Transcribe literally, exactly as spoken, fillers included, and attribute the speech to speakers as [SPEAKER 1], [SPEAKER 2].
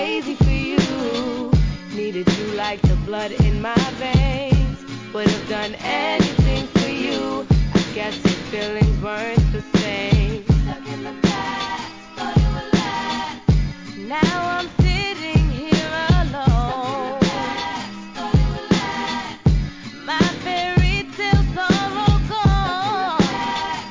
[SPEAKER 1] crazy for you. Needed you like the blood in my veins. Would have done anything for you. I guess your feelings weren't the same.